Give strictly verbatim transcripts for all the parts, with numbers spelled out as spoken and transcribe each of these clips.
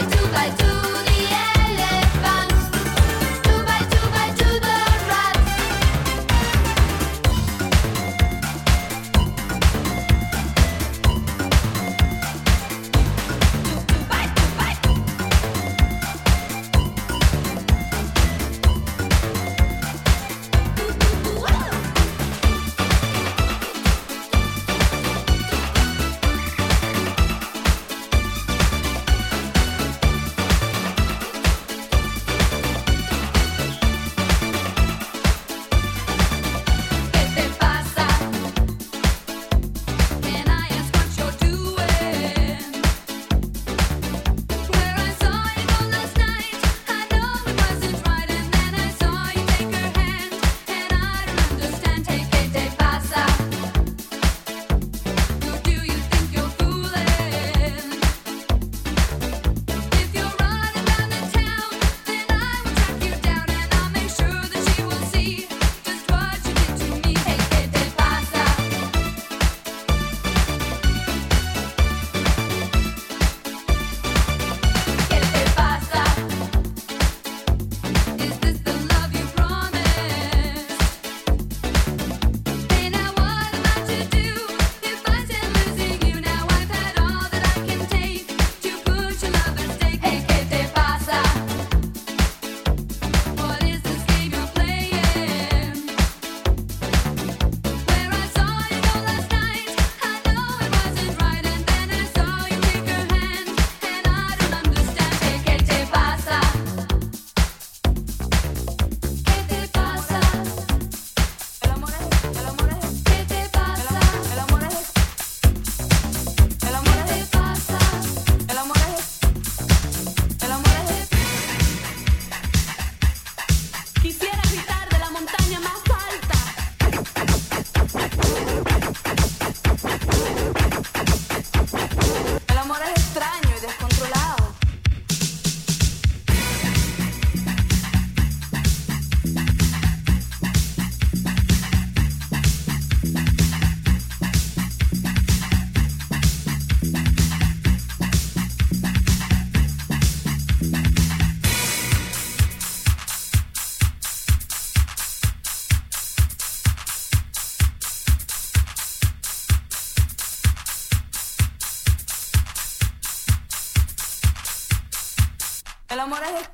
El amor es...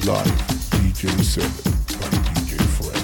Live D J set by D J Fred.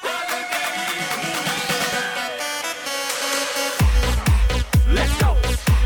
Let's go.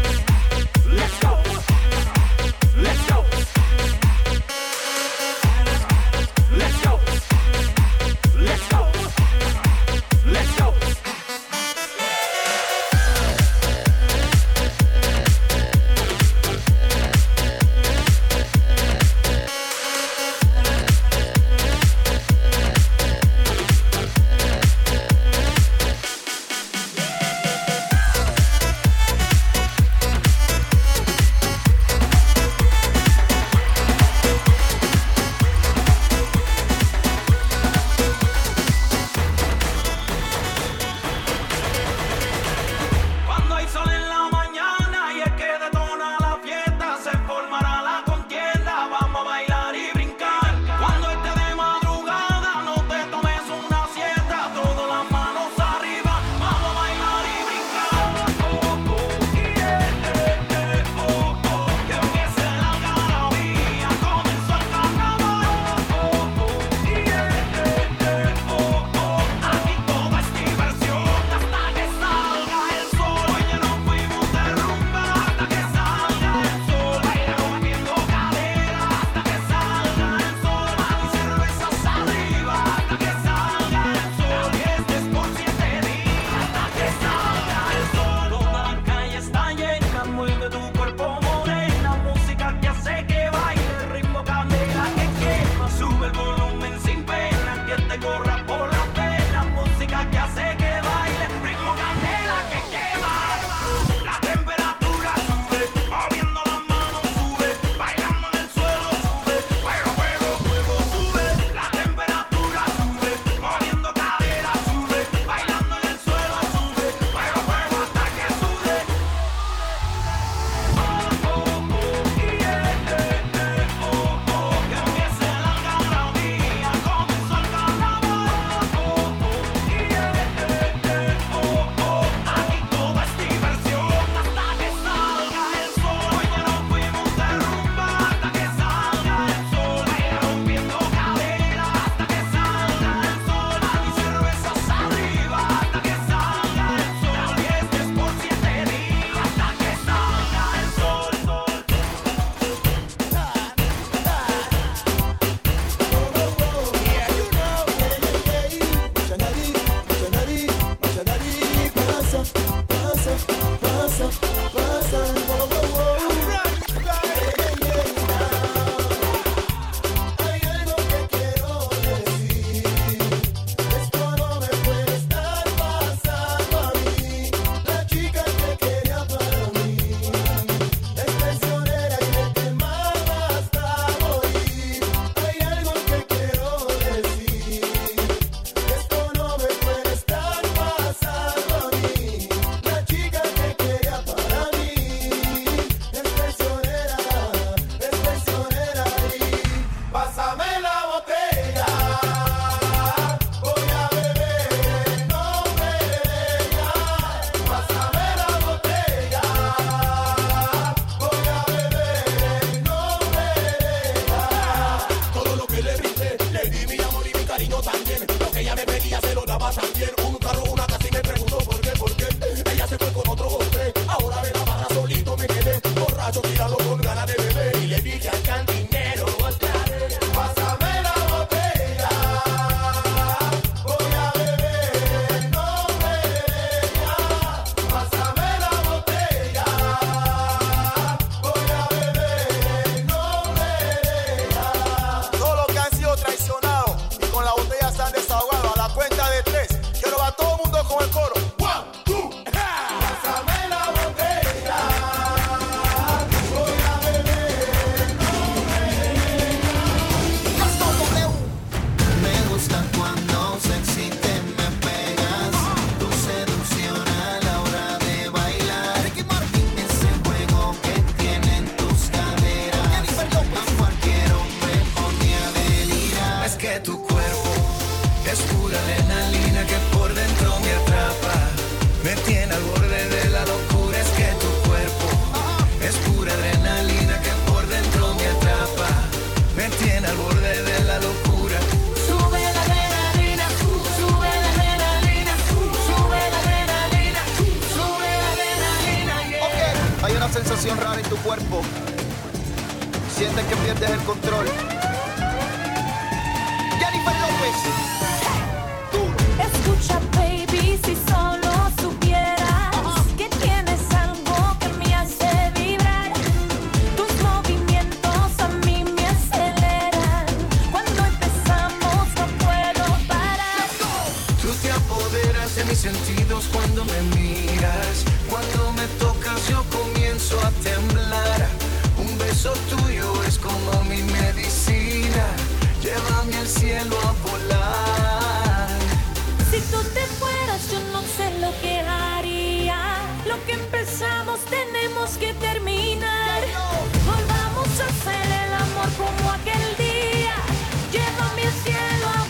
sensación rara en tu cuerpo. Sientes que pierdes el control. Jennifer López. Tú. Escucha, baby, si solo supieras uh-huh. que tienes algo que me hace vibrar. Tus movimientos a mí me aceleran. Cuando empezamos no puedo parar. Tú te apoderas de mis sentidos cuando me miras. Cuando me tocas yo comienzo a temblar. Un beso tuyo es como mi medicina. Llévame al cielo a volar. Si tú te fueras yo no sé lo que haría. Lo que empezamos tenemos que terminar. Volvamos a hacer el amor como aquel día. Llévame al cielo a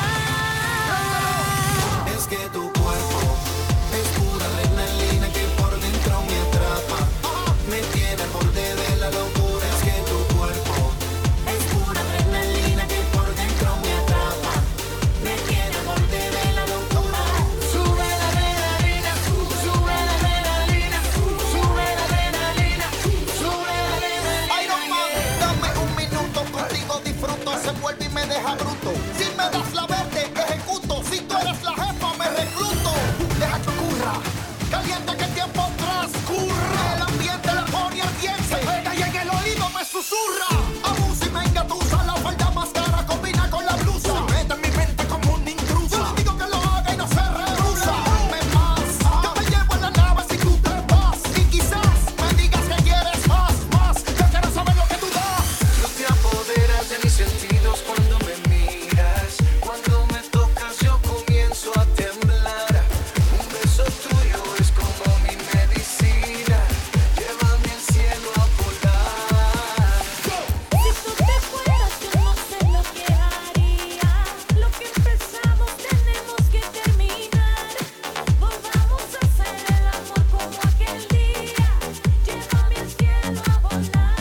volar. Es que tu cuerpo es pura adrenalina que por dentro me atrapa. Me tiene al borde de la locura. Es que tu cuerpo es pura adrenalina que por dentro me atrapa. Me tiene al borde de la locura. Sube la adrenalina, sube la adrenalina, sube la adrenalina, sube la adrenalina. Iron Man, dame un minuto contigo, disfruto, se vuelve y me deja bruto. Si me das la verde, ejecuto. Si tú eres la jefa, me recluto. Deja que ocurra, caliente que el tiempo transcurra. El ambiente la pone ardiente, se pega y en el oído me susurra. Abusa y me engatusa, la falda más cara combina con la blusa. Se mete en mi mente como un intruso. Yo le digo que lo haga y no se rehúsa. Dame más, yo te llevo en la nave si tú te vas. Y quizás me digas que quieres más, más. Yo quiero saber lo que tú das. Tú te apoderas de mis sentidos cuando me miras. Cuando me tocas yo comienzo a temblar. Un beso tuyo es como mi medicina. Llévame al cielo a volar. Si tú te fueras yo no sé lo que haría. Lo que empezamos tenemos que terminar. Volvamos a hacer el amor como aquel día. Llévame al cielo a volar.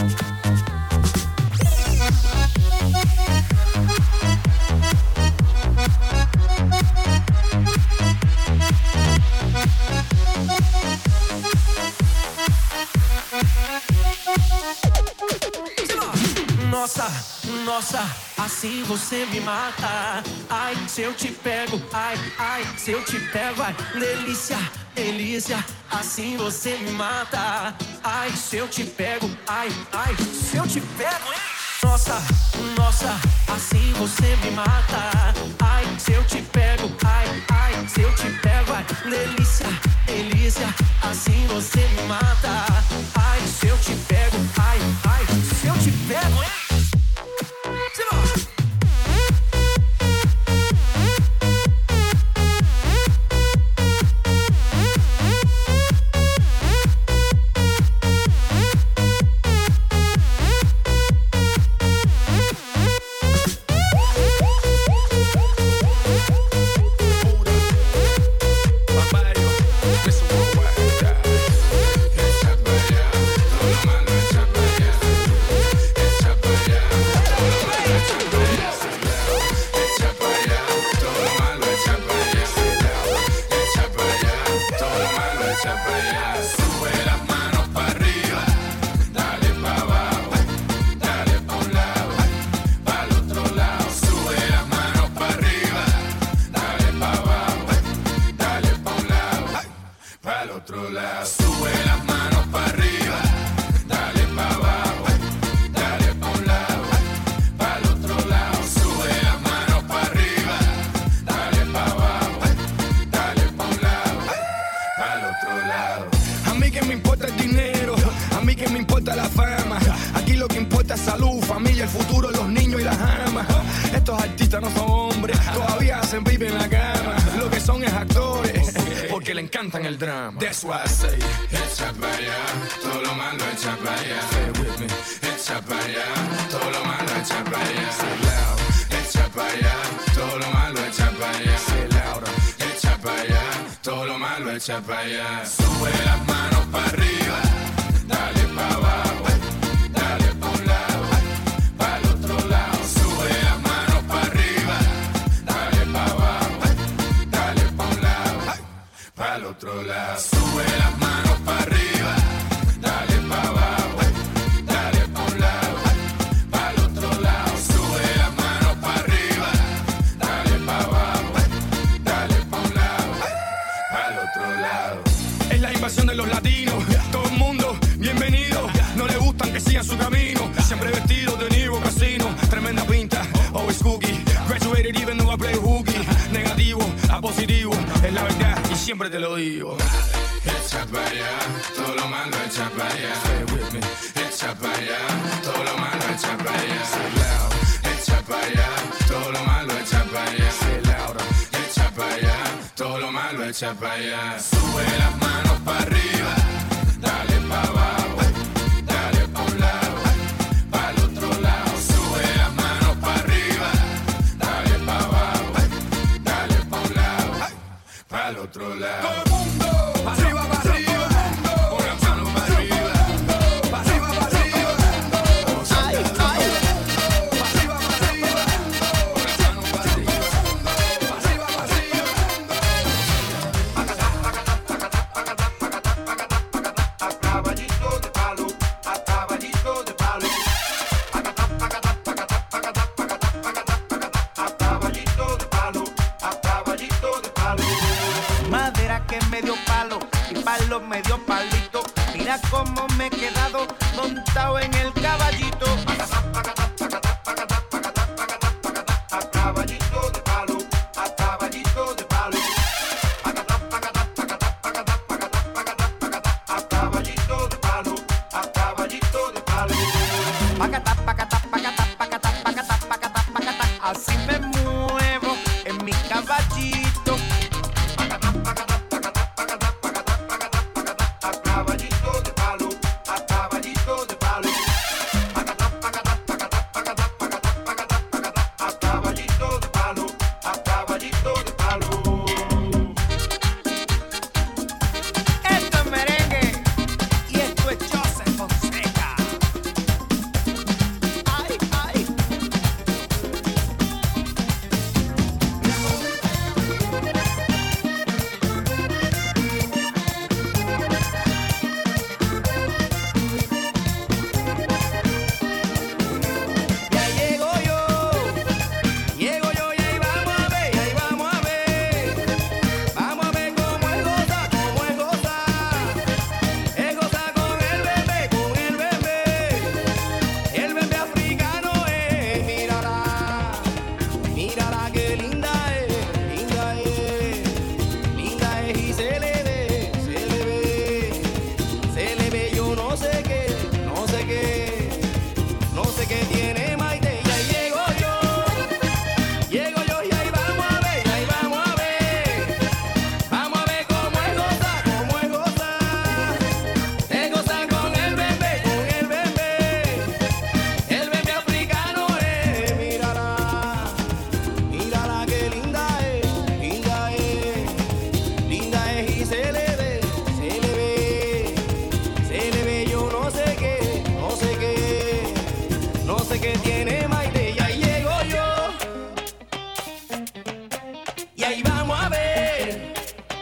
Nossa, nossa, assim você me mata. Ai, se eu te pego, ai, ai, se eu te pego, ai, delícia, delícia, assim você me mata. Ai, se eu te pego, ai, ai, se eu te pego, hein? Nossa, nossa, assim você me mata. Ai, se eu te pego, ai, ai, se eu te pego, ai, delícia, delícia, assim você me mata. Ai, se eu te pego, ai, ai, se eu te pego, hein? Esa salud, familia, el futuro, los niños y las amas. Estos artistas no son hombres, todavía hacen baby en la cama. Lo que son es actores, porque le encantan el drama. That's why I say, echa para allá, todo lo malo echa para allá. Say it with me. Echa para allá, todo lo malo echa para allá. Say loud. Echa para allá, todo lo malo echa para allá. Say louder. Echa para allá, todo lo malo echa para allá. Sube las manos para arriba, dale para abajo, dale pa' un lado, para el otro lado. Sube las manos para arriba, dale para abajo, dale pa' un lado, para el otro lado. Sube las manos para arriba, dale para abajo, dale pa' un lado, para el otro lado. Sube las manos para arriba, dale para abajo, dale pa' un lado, para el otro lado. Es la invasión de los latinos, todo el mundo bienvenido. No le gustan que sigan su camino, siempre vestidos de Niro Casino. Tremenda pinta, always cookie. Graduated even though I play hooky. Negativo a positivo, es la verdad y siempre te lo digo. Echa para allá, todo lo malo echa para allá. Say it with me. Echa para allá, todo lo malo echa para allá. Say loud. Echa para allá, todo lo malo echa para allá. Say louder. Echa para allá, todo lo malo echa para allá. Sube las manos para arriba, dale para abajo, dale pa' un lado, para el otro lado. Sube las manos para arriba, dale para abajo, dale pa' un lado, para el otro lado. Todo el mundo, arriba, para arriba, con las manos para arriba, para arriba, para arriba. Ay, ay. Para arriba, para arriba, con las manos para arriba, para arriba, para arriba. A caballito de palo, a caballito de palo. A caballito de palo, a caballito de palo. Madera que me dio palo y palo me dio palito. Mira cómo me he quedado montado en el caballito. A caballito de palo, a caballito de palo. A caballito de palo, a caballito de palo. Pacata, pacata, pacata, pacata, pacata, pacata, pacata. Así me muevo en mi caballito. A caballito de palo, a caballito de palo. A caballito de palo, a caballito de palo. Esto es merengue y esto es Joseph Fonseca. Ay, ay. Ya llego yo, llego yo y ahí vamos a ver, ahí vamos a ver. Vamos a ver cómo es goza, cómo es goza. Es goza con el bebé, con el bebé. El bebé africano es, mírala, mírala que linda es, linda es, linda es y se le ve, se le ve, se le ve yo no sé qué, no sé qué, no sé qué tiene Maite. Y ahí llego yo, llego yo y ahí vamos a ver, ahí vamos a ver. Vamos a ver cómo es goza, cómo es goza. Es goza con el bebé, con el bebé. El bebé africano es, mírala, mírala que linda es, linda es, linda es y se le ve, se le ve, se le ve yo no sé qué, no sé qué, no sé qué tiene Maite. Y ahí llego yo, y ahí vamos a ver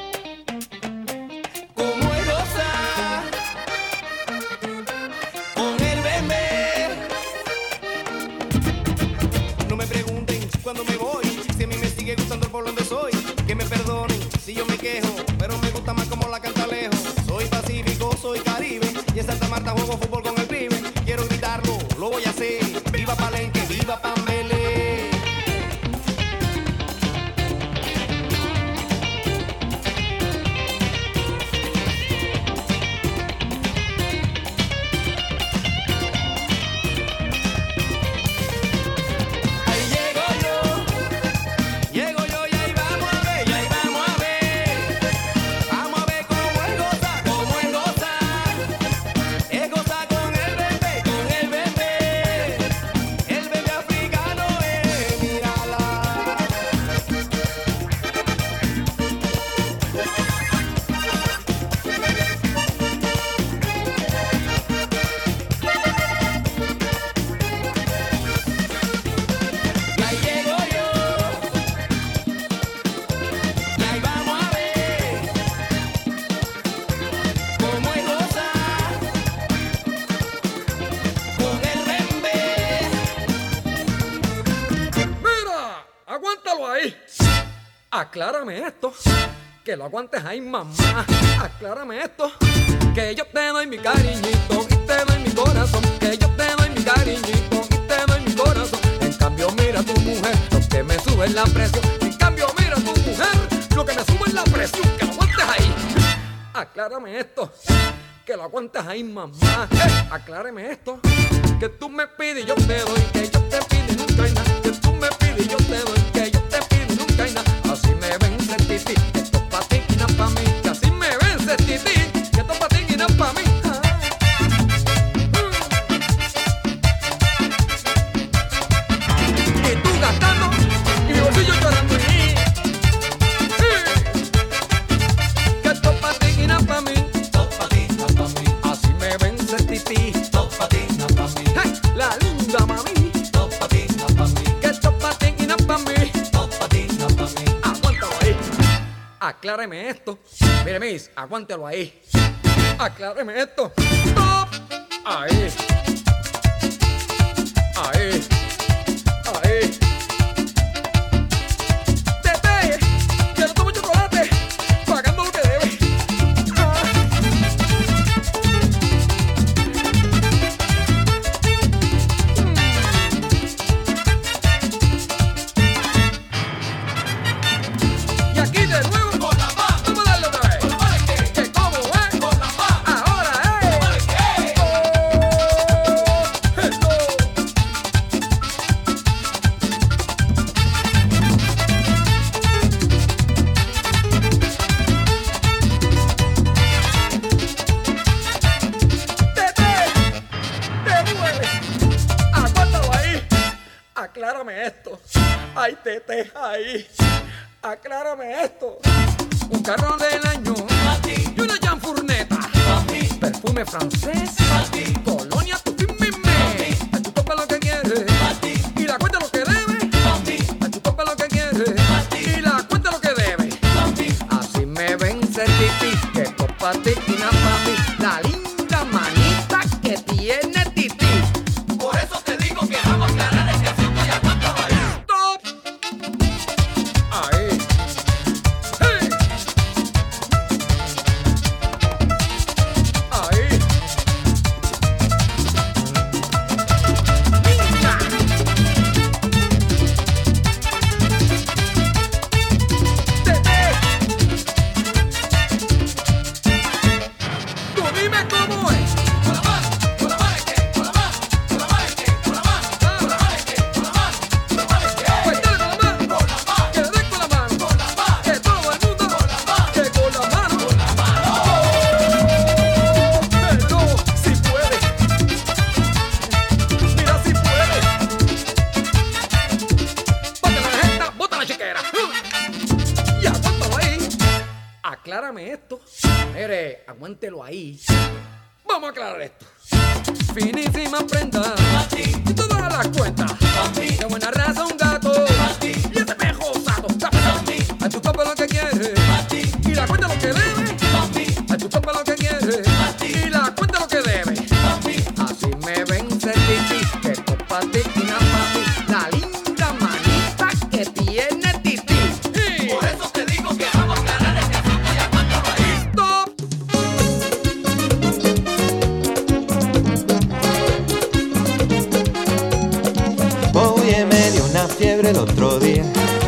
cómo es goza con el bebé. No me pregunten cuando me voy, si a mí me sigue gustando el pueblo donde soy. Que me perdonen si yo me quejo, pero me gusta más como la canta lejos. Soy pacífico, soy caribe, y en Santa Marta juego fútbol con el pibe. Quiero gritarlo, lo voy a hacer. Viva Palenque, viva Pambele. Aguántalo ahí. Aclárame esto. Que lo aguantes ahí, mamá. Aclárame esto. Que yo te doy mi cariñito y te doy mi corazón. Que yo te doy mi cariñito y te doy mi corazón. En cambio, mira tu mujer, lo que me sube la presión. En cambio, mira tu mujer, lo que me sube la presión. Que lo aguantes ahí. Aclárame esto. Que lo aguantes ahí, mamá. Eh, aclárame esto. Que tú me pides y yo te doy. Que yo te pido y nunca hay nada. Que tú me pides y yo te doy. Que yo te pido y nunca hay nada. Así me vence el tití. Esto es pa' ti y no pa' mí. Que así me vence el tití. Que esto es pa' ti y no pa' mí. Ah. Mm. Y tú gastando y mi bolsillo llorando. Sí. Que esto es pa' ti y no pa' mí. Así me vence el tití. Hey, la linda mami. Que esto pa' ti y no pa' mí. Aguántalo ahí. Acláreme esto. Mire, Miss, aguántalo ahí. Acláreme esto. Stop. Ahí. Ahí. Ahí. Tete, que no tomo chocolate. Pagando lo que debe. Ah. Y aquí de nuevo, con la mano, vamos a darle otra vez. Que como es, con la mano, ahora es. Oh, hello. Tete, te duele. Aguántalo ahí. Aclárame esto. Ay, Tete, ahí. Aclárame esto. Un carro del año y una Janfurneta. Perfume francés. Colonia tu fin mi me. A tu copa lo que quieres. Y la cuenta lo que debe. A tu copa lo que quieres. Y la cuenta lo que debe. Así me vence el tití. Que copa ti y na pa' mí. La linda manita que tiene tití. Por eso te digo que vamos a aclarar este asunto y aguántalo ahí. Stop. Ahí. Hey. Ahí. Niña. Tete. Tú dime cómo es. Con la mano, con la mano es que, con la mano, con la mano es que, con la mano, con la mano es que, con la mano, con la mano es que. Pues dale con la mano, con la mano, que le den con la mano, con la mano, que todo el mundo, con la mano, que con la mano, con la mano. Hello, si puede. Mira si puede. Bota la jeta, bota la chequera. Y aguántalo ahí. Aclárame esto. Mire, aguántelo ahí. Vamos a aclarar esto. Finísima prenda. Y todas las cuentas. De buena raza un gato. Y ese pejo sato. A tu copa lo que quieres. Y la cuenta lo que debe. A tu copa lo que quieres. Y la cuenta lo que debe. Así me vence el tití. Que copa ti y na pa' mí. La linda manita que tiene tití. Por eso te digo que vamos a aclarar este asunto y aguántalo ahí. Stop. Oye, me dio una fiebre el otro día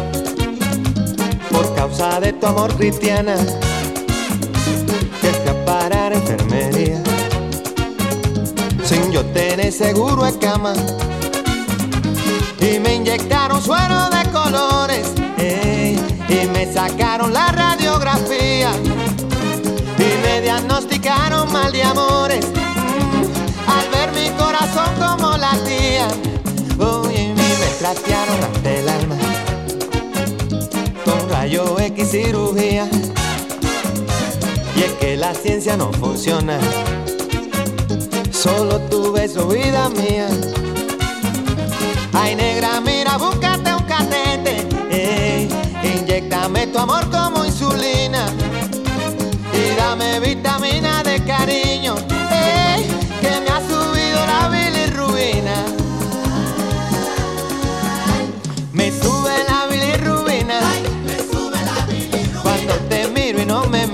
por causa de tu amor, cristiana, que fui a parar a enfermería sin yo tener seguro de cama y me inyectaron suero de colores, ey, y me sacaron la radiografía y me diagnosticaron mal de amores. Mm, al ver mi corazón como latía, oye, y me trastearon ante el alma con rayo X cirugía. Y es que la ciencia no funciona, solo tu beso, vida mía. Ay, negra, mira, búscate un catete, ey, inyéctame tu amor como insulina y dame vitamina de cariño, ey, que me ha subido la bilirrubina. Me sube la bilirrubina.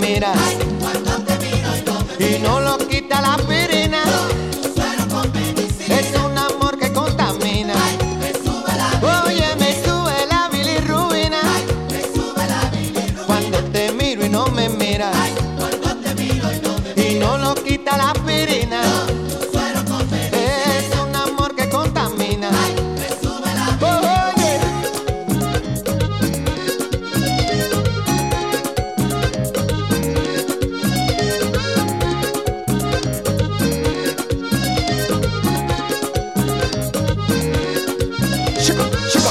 miras. Cuando te miro y no me Y no lo quita la aspirina. suero con medicina. Es un amor que contamina. Me sube la Oye, me sube la bilirrubina. me sube la bilirrubina. Cuando te miro y no me miras. Cuando te miro y no me Y no lo quita la aspirina. suero con medicina. Es un amor que contamina. Me sube la Oye. Chico, chico.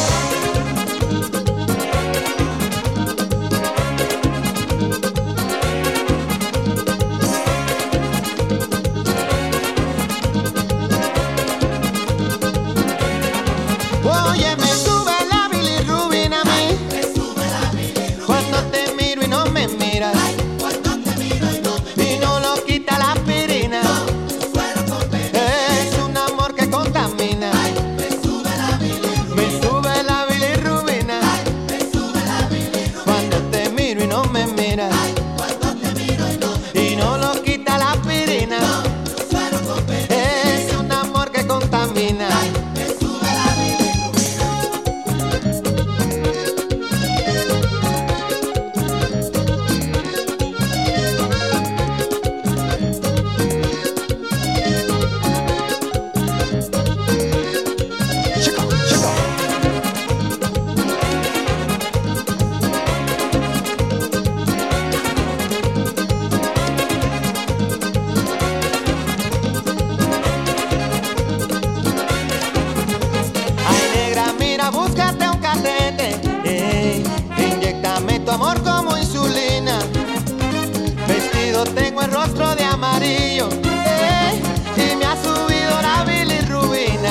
Oye, me sube la bilirrubina a mí. me sube la bilirrubina. Cuando te miro y no me miras. Cuando te miro y no me Y no lo quita la aspirina. suero con medicina. Es un amor que contamina. Me sube la bilirrubina. Me sube la bilirrubina. Me sube la bilirrubina. Cuando te miro y no me miras. Cuando te miro y no me Y no lo quita la aspirina. suero con medicina. Es un amor que contamina. Me sube la bilirrubina. Chico, chico. Ay, negra, mira, búscate un catete. Ey, inyéctame tu amor como insulina. Vestido tengo el rostro de amarillo. Ey, y me ha subido la bilirrubina.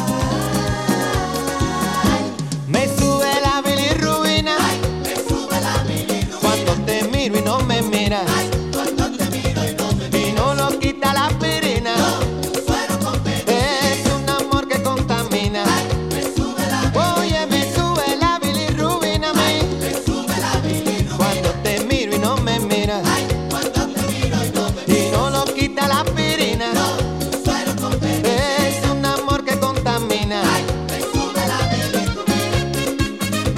Me sube la bilirrubina. Me sube la bilirrubina. Cuando te miro y no me miras. Cuando te miro y no me Y no lo quita la aspirina. suero con medicina. Es un amor que contamina. Me sube la Oye, me sube la bilirrubina a mí. me sube la bilirrubina. Cuando te miro y no me miras. Cuando te miro y no me Y no lo quita la aspirina. suero con medicina. Es un amor que contamina. Me sube la bilirrubina.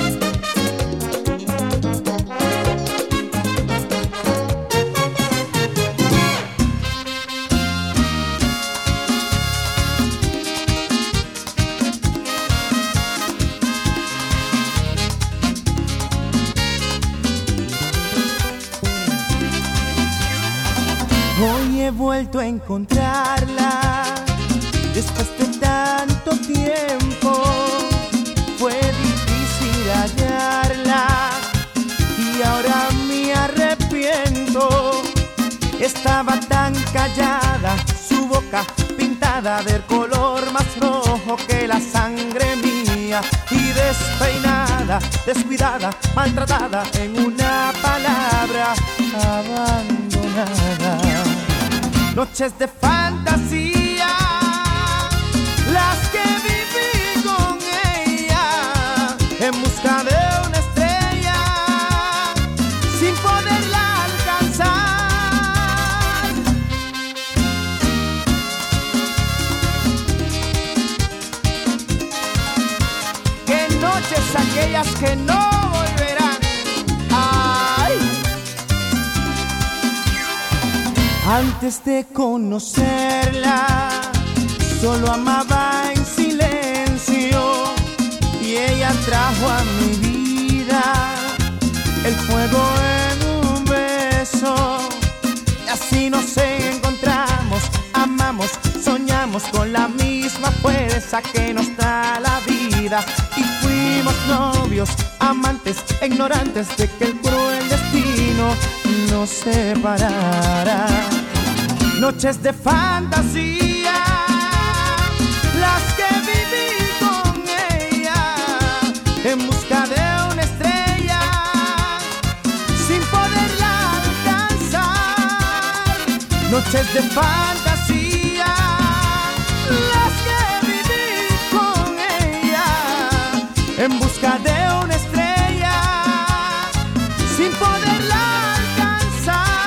Hoy he vuelto a encontrarla después de tanto tiempo. Fue difícil hallarla y ahora me arrepiento. Estaba tan callada, su boca pintada del color más rojo que la sangre mía, y despeinada, descuidada, maltratada, en una palabra, abandonada. Noches de fantasía, las que viví con ella, en busca de una estrella, sin poderla alcanzar. Qué noches aquellas que no volverán. Ay. Antes de conocerla, solo amaba en silencio, y ella trajo a mi vida el fuego en un beso. Y así nos encontramos, amamos, soñamos con la misma fuerza que nos da la vida, y fuimos novios, amantes, ignorantes de que el cruel destino nos separara. Noches de fantasía, las que viví con ella, en busca de una estrella, sin poderla alcanzar. Noches de fantasía, las que viví con ella, en busca de una estrella, sin poderla alcanzar.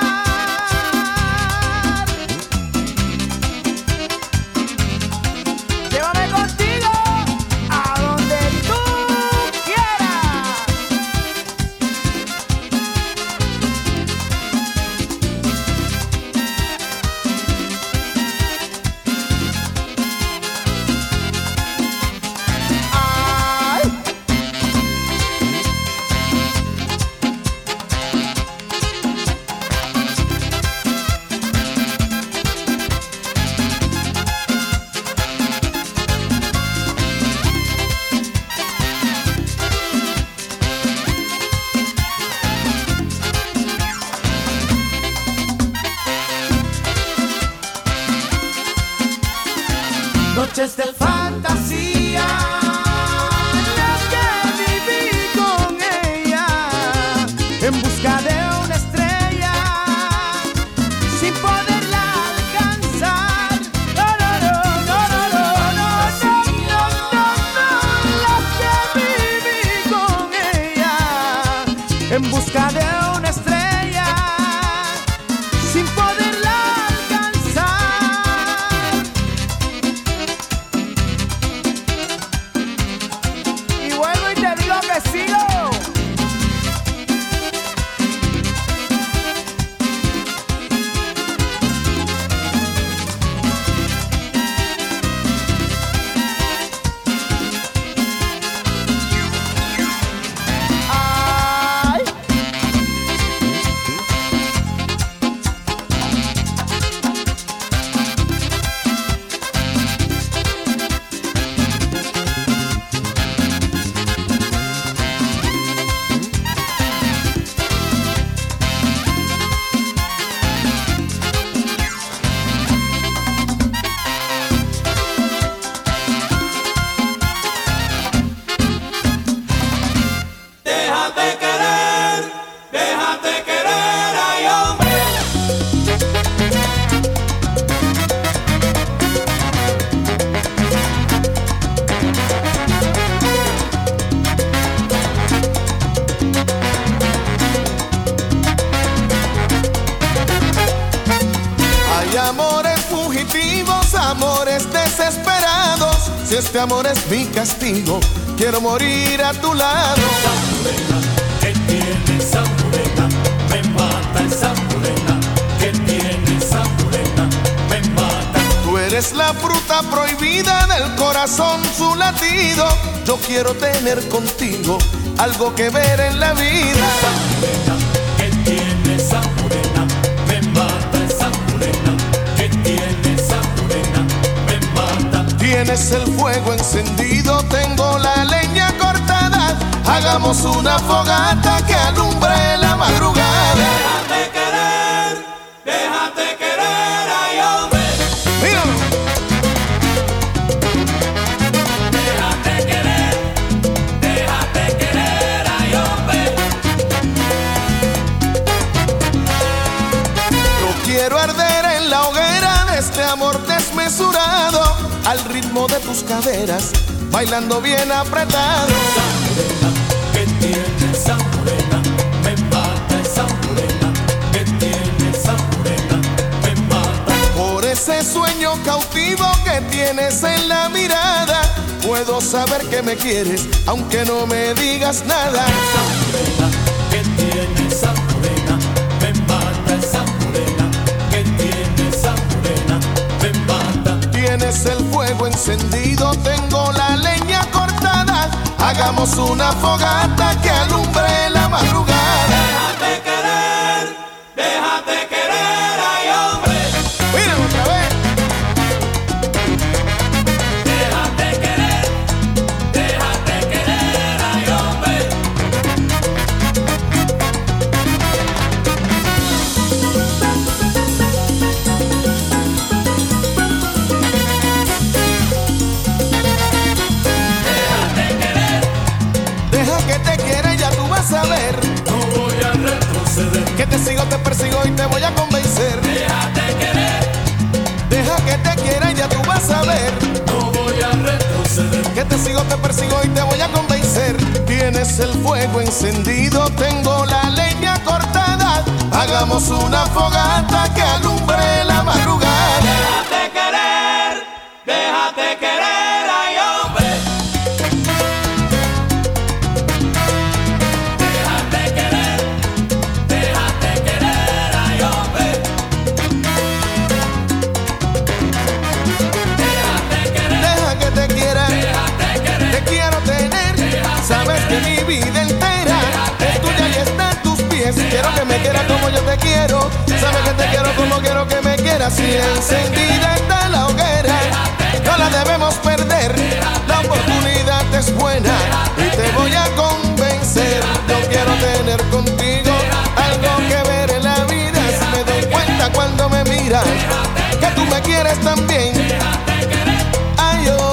noches de fantasía, las que viví con ella, en busca de una estrella, sin poderla alcanzar. No, no, no, no, no, no, no, no, no, no, las que viví con ella, en busca de una estrella, sin poderla alcanzar. Y vuelvo y te digo que sigo. Ay. Déjate querer, déjate querer, ay hombre. Hay amores fugitivos, amores desesperados. Si este amor es mi castigo, quiero morir a tu lado. ¿Qué tiene esa morena? Me mata esa morena. ¿Qué tiene esa morena? Me mata. Tú eres la fruta prohibida del corazón, su latido. Yo quiero tener contigo algo que ver en la vida. ¿Qué tiene esa morena? Me mata esa morena. ¿Qué tiene esa morena? Me mata. Tienes el fuego encendido, tengo la leña cortada. Hagamos una fogata que alumbre la madrugada. Déjate querer, déjate querer, ay hombre. Míralo. Déjate querer, déjate querer, ay hombre. Yo quiero arder en la hoguera de este amor desmesurado, al ritmo de tus caderas, bailando bien apretado. ¿Qué tiene esa morena? Me mata esa morena. ¿Qué tiene esa morena? Me mata. Por ese sueño cautivo que tienes en la mirada, puedo saber que me quieres, aunque no me digas nada. ¿Qué tiene esa morena? Me mata esa morena. ¿Qué tiene esa morena? Me mata. Tienes el fuego encendido, tengo la leña cortada. Hagamos una fogata que alumbre la madrugada. Déjate querer, déjate querer, ay hombre. Mira otra vez. Déjate querer, déjate querer, ay hombre. Deja que te quiera y ya tú vas a ver No voy a retroceder. que te sigo, te persigo y te voy a convencer. Déjate querer, Deja que te quiera y ya tú vas a ver no voy a retroceder. que te sigo, te persigo y te voy a convencer. Tienes el fuego encendido, tengo la leña cortada. Hagamos una fogata que alumbre la madrugada. Déjate querer, déjate querer, ay hombre. Déjate querer, déjate querer, ay hombre. Déjate querer, Deja que te quiera, déjate querer. te quiero tener. Sabes que mi vida entera es tuya y está en tus pies. Quiero que me quieras como yo te quiero. Sabes que te quiero como quiero que me quieras. Si encendida está la hoguera, no la debemos perder. La oportunidad es buena y te voy a convencer. Yo quiero tener contigo algo que ver en la vida. Si me doy cuenta cuando me miras que tú me quieres también. Ay, oh.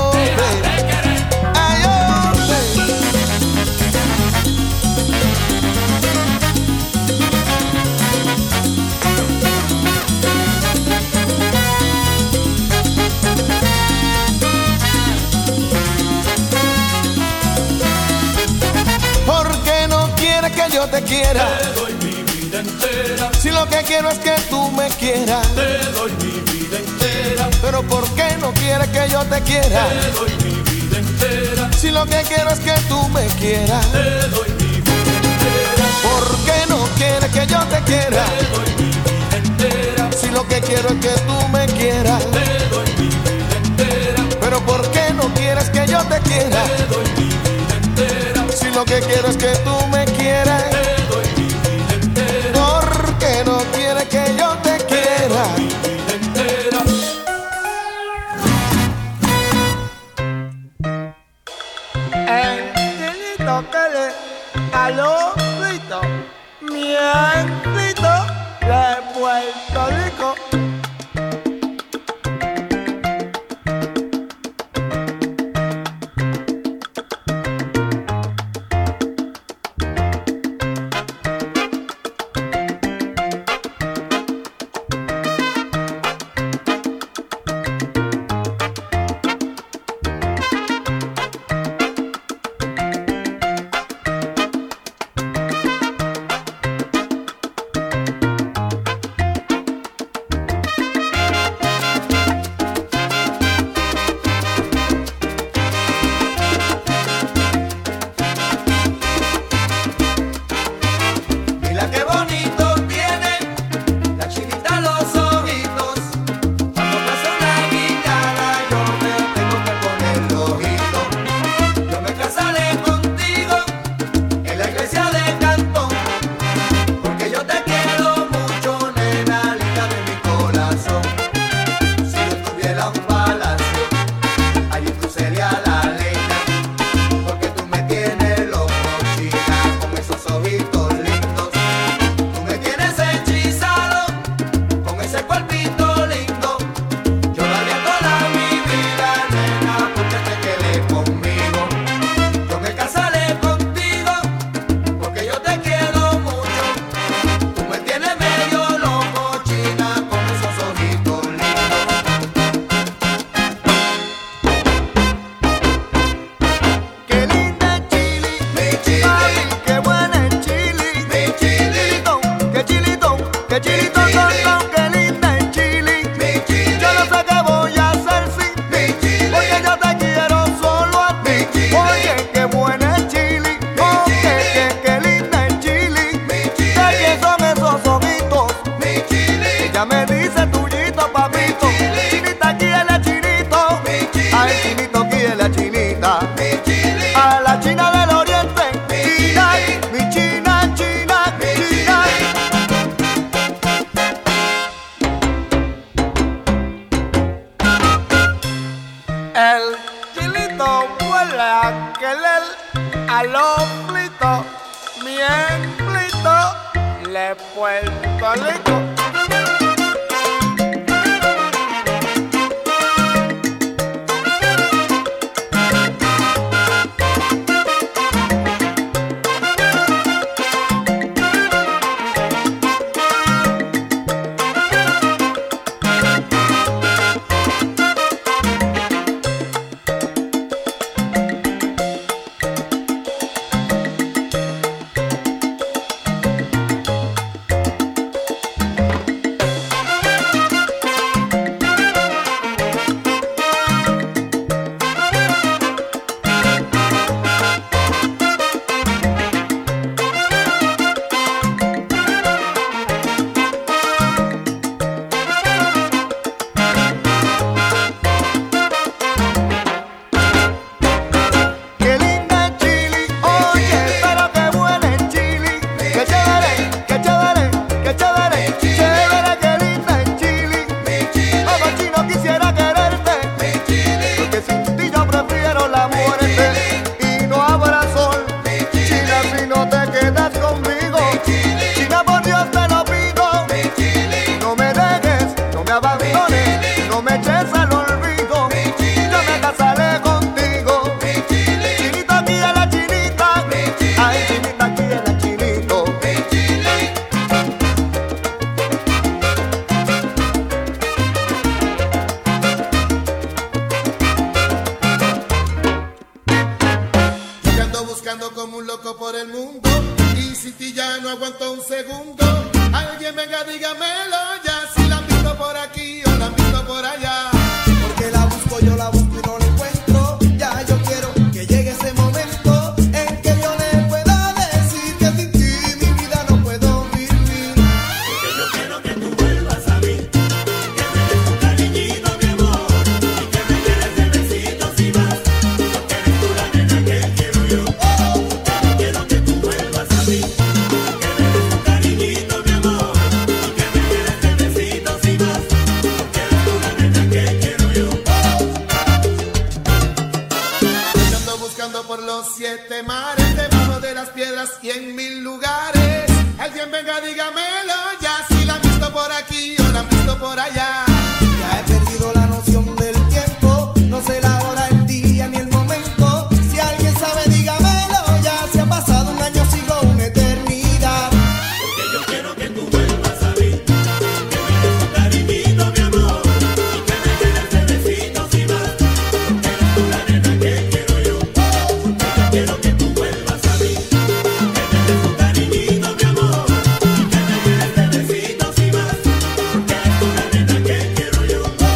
yo te quiera. Te doy mi vida entera. Si lo que quiero es que tú me quieras. Te doy mi vida entera. Pero ¿por qué no quieres que yo te quiera? Te doy mi vida entera. Si lo que quiero es que tú me quieras. Te doy mi vida entera. ¿Por qué no quieres que yo te quiera? Te doy mi vida entera. Si lo que quiero es que tú me quieras. Te doy mi vida entera. Pero ¿por qué no quieres que yo te quiera? Te doy mi vida entera. Si lo que quiero es que tú me quieras. Te doy mi vida entera. ¿Por qué no quieres que yo te quiera? Mi vida entera. Angelito que le aló grito, mi angelito de Puerto Rico. Mira qué bonito tiene la chinita los ojitos. Cuando me hace una guitarra yo me tengo que poner los ojitos. Yo me casaré contigo en la iglesia de Cantón, porque yo te quiero mucho, nena linda de mi corazón. Si yo tuviera un palacio, allí tú serías la reina, porque tú me tienes loco, chica, con esos ojitos lindos. Tú me tienes hechizado con ese cuerpito lindo. Yo daría toda mi vida, nena, porque te quedé conmigo. Yo me casaré contigo porque yo te quiero mucho. Tú me tienes medio loco, china, con esos ojitos lindos. Qué linda Chili, Mi Chili, ay, qué buena es Chili, mi Chili, qué chilito, qué chilito Mi con Chili. con, qué linda es Chili. mi Chili, Yo no sé qué voy a hacer sin ti, mi Chili, porque yo te quiero solo a ti. Mi Chili. Oye, qué buena es Chili, oh, Chili. qué, qué, qué linda es Chili. mi ¿De Chili, quién son esos ojitos? mi Chili, Ya me dice tuyito, papito. Mi Chili. Chinita, quiere chinito. mi Chili, Ay, chinito, quiere chinita. mi Chili, A la China del Oriente, Mi China, Chili. mi China, China, Mi China. El chilito huele a aquel al omblito, mi emblito, le Puerto Rico. Qué linda es Chili, oye, pero qué buena es Chili. Qué chévere, qué chévere, qué chévere, chévere, qué linda es Chili. Como chino quisiera quererte, porque sin ti yo prefiero la muerte. Y no habrá sol, China, si no te quedas conmigo. China, por Dios te lo pido, no me dejes, no me abandones, no me eches al olvido. Yo me casaré contigo. Chinito, aquí es la chinita. Ay, chinita, aquí es la chinito. Yo que ando buscando como un loco por el mundo y City ya no aguanto un segundo. Alguien venga, dígamelo ya. Si la han visto por aquí o la han visto por allá. Porque la busco, yo la busco y no la encuentro. Ya yo quiero que llegue ese momento en que yo le pueda decir que sin ti mi vida no puedo vivir. Porque yo quiero que tú vuelvas a mí, que me des tu cariñito, mi amor, y que me quieres de besitos y más, porque eres tú la nena que quiero yo. Porque yo quiero que tú vuelvas a mí, que me des tu cariñito, mi amor, y que me quieres de besitos y más, porque eres tú la nena que quiero yo. Yo ando buscando por los siete mares, debajo de las piedras y en mil lugares. Alguien venga, dígamelo ya. Si la han visto por aquí o la han visto por allá. Ya he perdido la noción del tiempo. No sé la hora, el día ni el momento. Si alguien sabe, dígamelo ya. Si ha pasado un año, sigo una eternidad. Porque yo quiero que tú vuelvas a mí, que me des tu cariñito, mi amor, y que me quieres de besitos y más, porque eres tú la nena que quiero yo. Porque yo quiero que tú vuelvas a mí, que me des tu cariñito, mi amor, y que me quieres de besitos y más, porque eres tú la nena que quiero yo.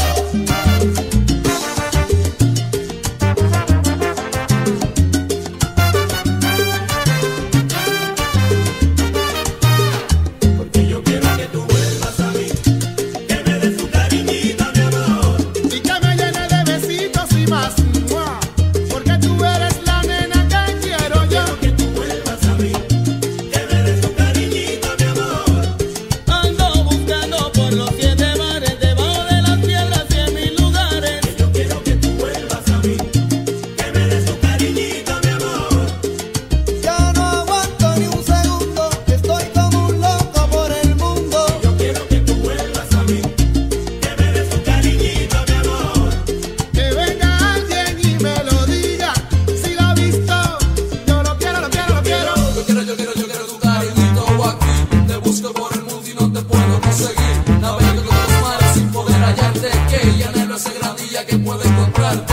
Porque yo quiero que tú vuelvas a mí, que me des tu cariñito, mi amor, Y que me llene de besitos y más. ¡Mua! Porque tú eres la nena que quiero yo. que tú vuelvas a mí, que me des tu cariñito, mi amor. Ando buscando por los siete mares, debajo de las piedras y en mil lugares. Yo quiero que tú vuelvas a mí, que me des tu cariñito, mi amor. Ya no aguanto ni un segundo. Estoy como un loco por el mundo. Yo quiero que tú vuelvas a mí, que me des tu cariñito, mi amor. Que venga alguien y me lo diga. Si la ha visto, yo lo quiero, lo quiero, lo quiero. Yo quiero, yo quiero, yo quiero tu cariñito aquí. Te busco por el mundo y no te puedo conseguir. Navegando con los mares sin poder hallarte. Que ya anhelo ese gran día que puedo encontrarte.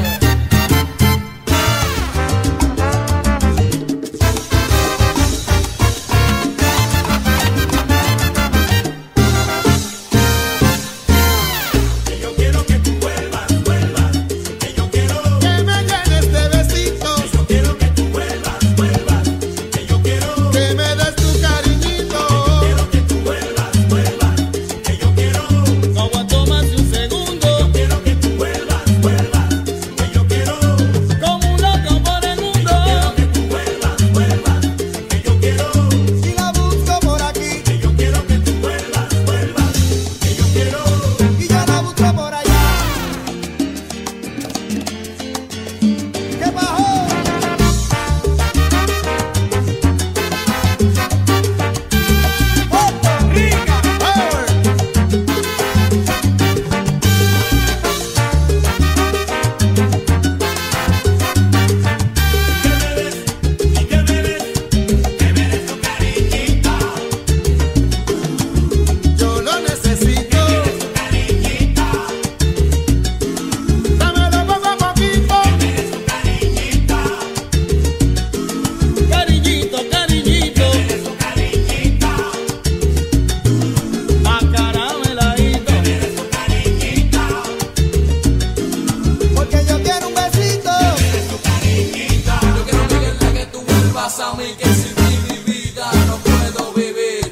Que yo quiero que tú vuelvas, vuelvas. Que yo quiero, Que me llenes de besitos. yo quiero que tú vuelvas, vuelvas. Que yo quiero, Que me des tu cariñito. quiero que tú vuelvas, vuelvas. Que yo quiero, No aguanto más de un segundo. quiero que tú vuelvas, vuelvas. Que yo quiero, Como un loco por el mundo. quiero que tú vuelvas, vuelvas. Que yo quiero, Si la busco por aquí que yo quiero que tú vuelvas, vuelvas. Que yo quiero. y ya la busco por allá. ¿Qué bajó? Puerto Rico. Y que me des, que me des tu cariñito, Yo lo necesito. tu cariñito, Dámelo poco a poquito. que me des tu cariñito, Cariñito, cariñito. tu cariñito, Acarameladito. tu cariñito, Porque yo quiero un besito. tu cariñito. Yo quiero, Miguel, que tú vuelvas a mí. Que sin ti mi vida no puedo vivir.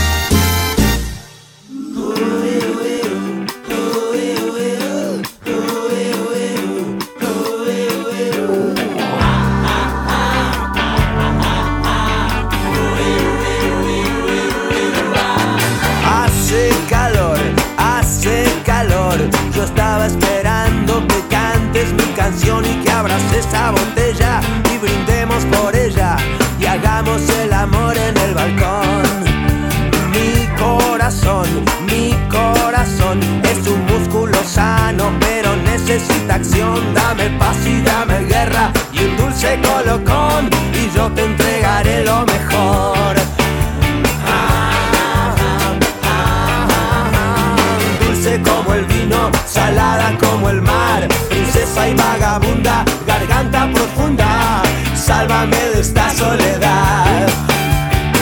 Hace calor, hace calor. Yo estaba esperando que cantes mi canción y que abras esa botella y brindemos por ella y hagamos el amor en el balcón. Mi corazón, mi corazón es un músculo sano, pero necesita acción. Dame paz y dame guerra y un dulce colocón y yo te entregaré lo mejor. Dulce como el vino, salada como el mar, princesa y vagabunda, garganta profunda, sálvame de esta soledad.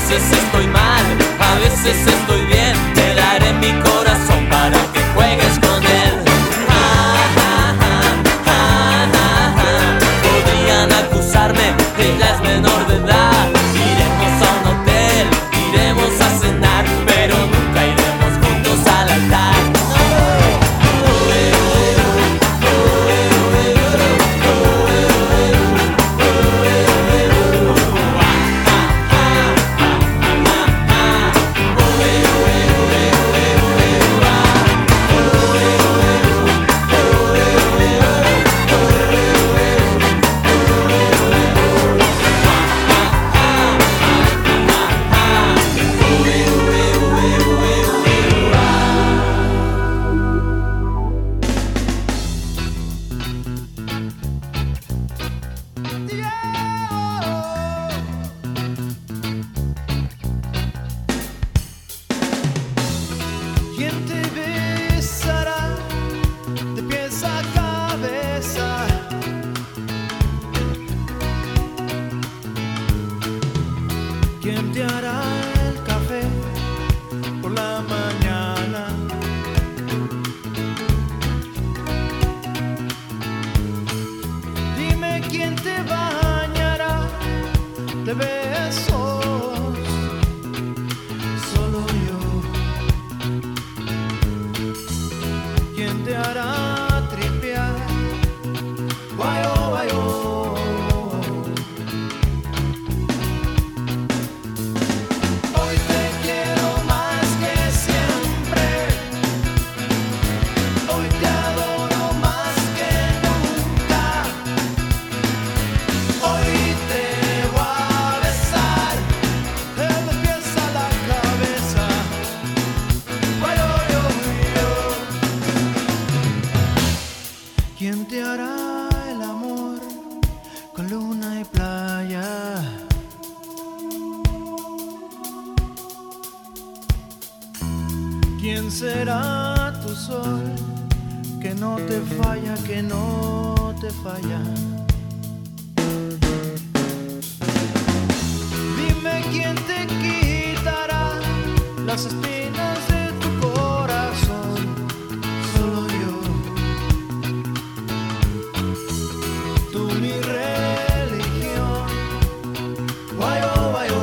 veces estoy mal, a veces estoy bien. Te daré mi corazón para que juegues con él. Ah, ah, ah, ah, ah, ah. Podrían acusarme de ella es menor de edad. Iremos a un hotel, iremos a cenar, pero nunca iremos juntos al altar. ¿Quién te besará de pies a cabeza? ¿Quién te hará el café por la mañana? Dime quién te bañará de besos. Solo yo. ¿Quién te hará tripear? Guayo, guayo. Hoy te quiero más que siempre. Hoy te adoro más que nunca. Hoy te voy a besar de los pies a la cabeza. Guayo, yo, yo. ¿Quién te hará el amor con luna y playa? ¿Quién será tu sol que no te falla, que no te falla? Dime quién te quitará las espinas de tu corazón. Solo yo. Tú mi religión. Guayo, guayo.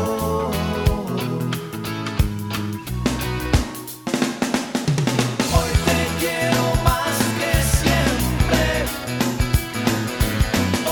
Hoy te quiero más que siempre.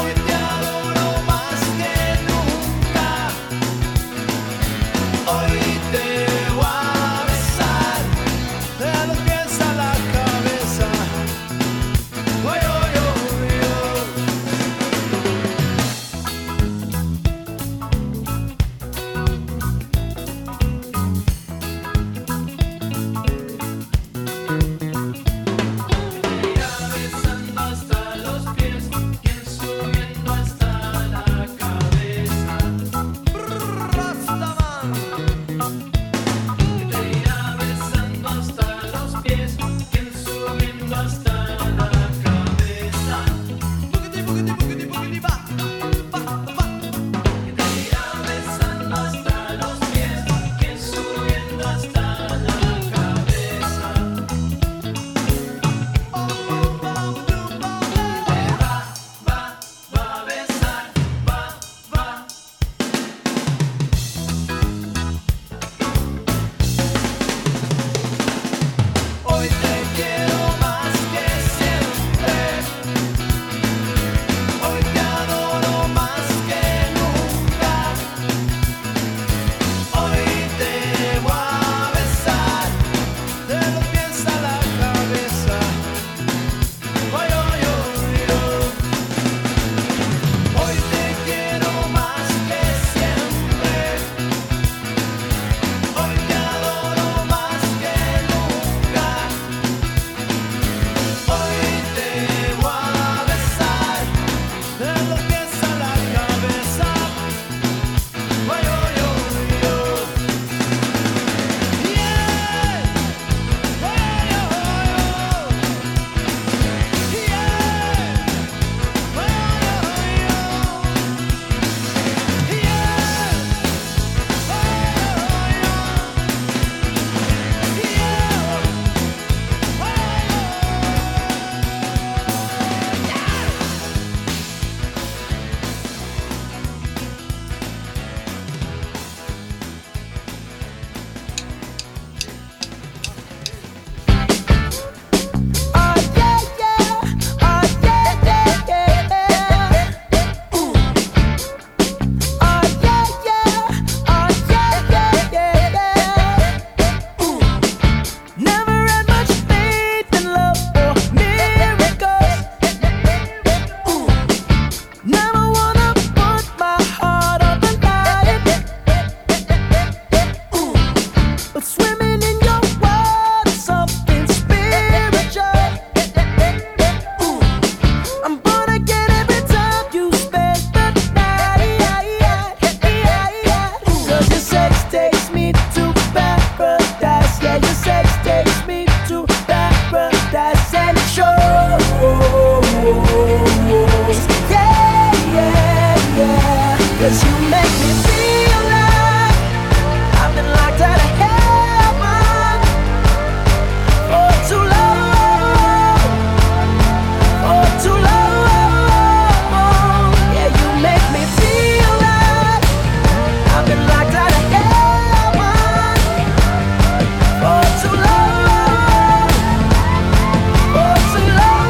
make me feel like I've been locked out of heaven for too long, for too long. Yeah, you make me feel like I've been locked out of heaven for too long, for too long.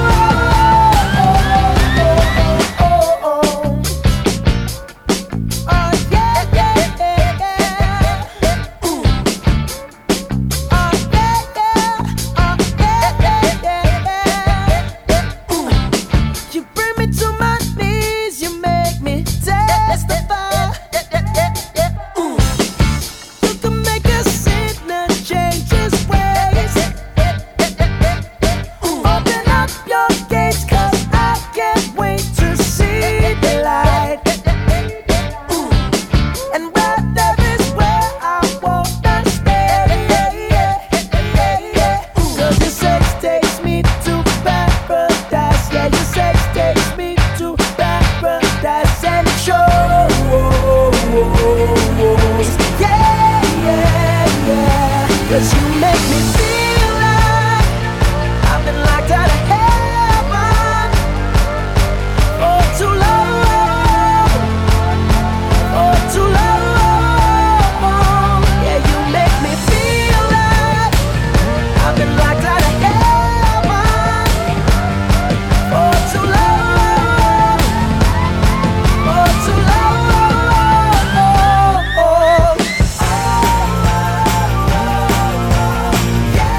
Oh, oh, oh. Oh, yeah, yeah, yeah, yeah. Ooh. Oh, yeah, yeah. Oh, yeah, yeah, yeah, yeah. Ooh. You bring me to my knees, you make me testify. Ooh. You can make a sinner change his ways. Open up your gates, 'cause I can't wait to see the light. And where there is where I wanna stay. 'Cause your sex takes me to paradise. Yeah, your sex takes me to paradise and it shows. Yeah, yeah, yeah. 'Cause you make me feel like I've been locked out of heaven for too long, for too long. Yeah, you make me feel like I've been locked out of heaven for too long, for too long. Yeah,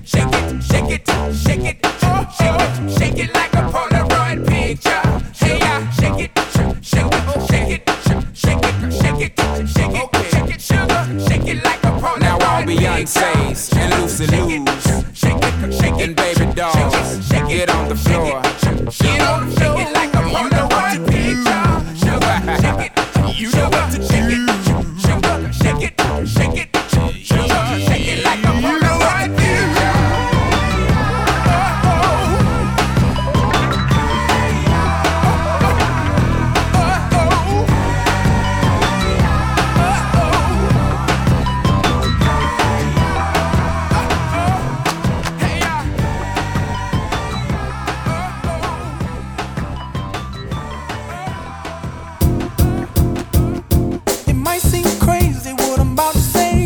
shake it, shake it, shake it, shake it, shake it like a Polaroid picture. Hey, yeah, shake it, shake it, shake it, shake it, shake it, shake it, shake it, sugar, shake it like a Polaroid. Now all Beyonce's and Lucy Lou's and baby dolls, get on the floor. Get on the floor, shake it like a Polaroid picture. Sugar, shake it, you know what to do. Sugar, shake it, shake it, sugar, shake it like a Polaroid picture. It might seem crazy what I'm about to say.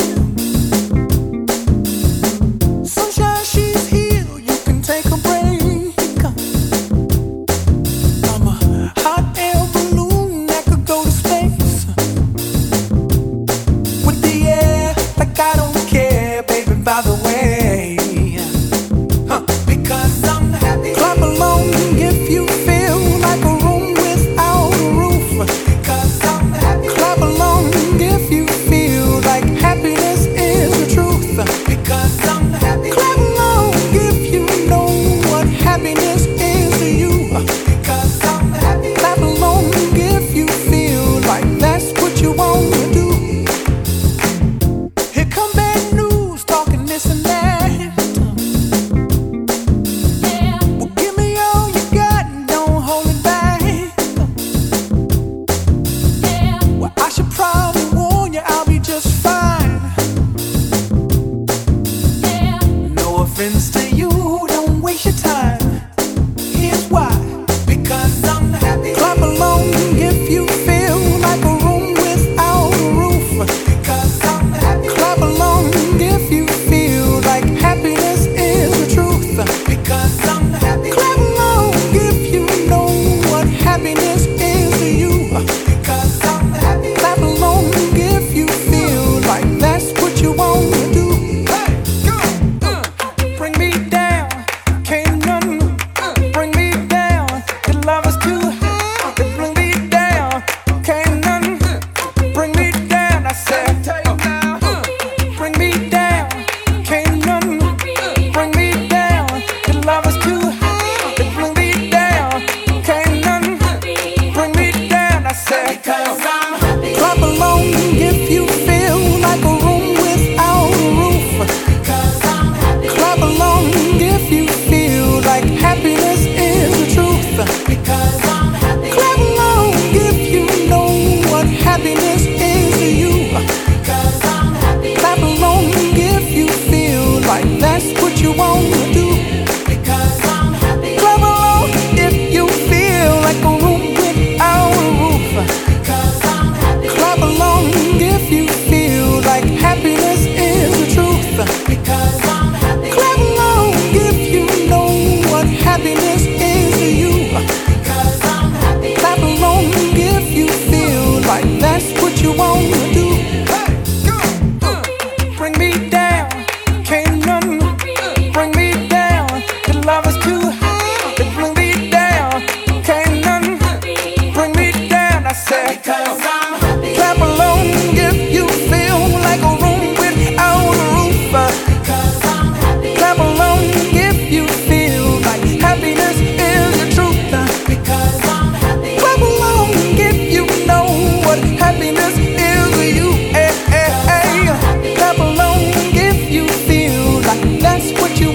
Sunshine, she's here, you can take a break. I'm a hot air balloon that could go to space. With the air, like I don't care, baby, by the way. Huh. Because I'm happy. Clap along if you feel like a room without a roof. Because I'm happy. Clap along if you feel like happiness is the truth. Because I'm happy. Clap along if you know what happiness is to you. Because I'm happy. Clap along if you feel like that's what you want to do. Here come bad news, talking this and that. Well, give me all you got and don't hold it back. Well, I should probably warn you, I'll be just fine. No offense to you, don't waste your time. Here's why. Because I'm happy. Clap along if you feel like a room without a roof. Because I'm happy. Clap along if you feel like happiness is the truth. Because I'm happy. Clap along if you know what happiness is to you. Because I'm happy. Clap along if you feel like that's what you want to do. Hey, go. Bring me down, can't none bring me down. The love is too high. Bring me down, can't none bring me down. I said, bring me down, can't none bring me down. The love is too high. Bring me down, can't none bring me down. I said, because I'm happy. Clap along if you feel like a room without a roof. Because I'm happy. Clap along if you feel like happiness is the truth. Because I'm happy. Clap along if you know what happiness is to you. Because I'm happy. Clap along if you feel like that's what you want to do. Because I'm happy. Clap along if you feel like a room without a roof. Because I'm happy. Clap along if you feel like happiness is the truth. Because I'm happy. Clap along if you know what happiness is to you. Because I'm happy. Clap along if you feel like that's what you want to do. Hey, go. Bring me down, can't none bring me down. The love is too high. Bring me down, can't none bring me down. I said, because I'm happy. Clap along if you feel like a room without a roof. Because I'm happy. Clap along if you feel like happiness is the truth. Because I'm happy. Clap along if you know what happiness is to you. Hey, hey, hey. Clap along if you feel like that's what you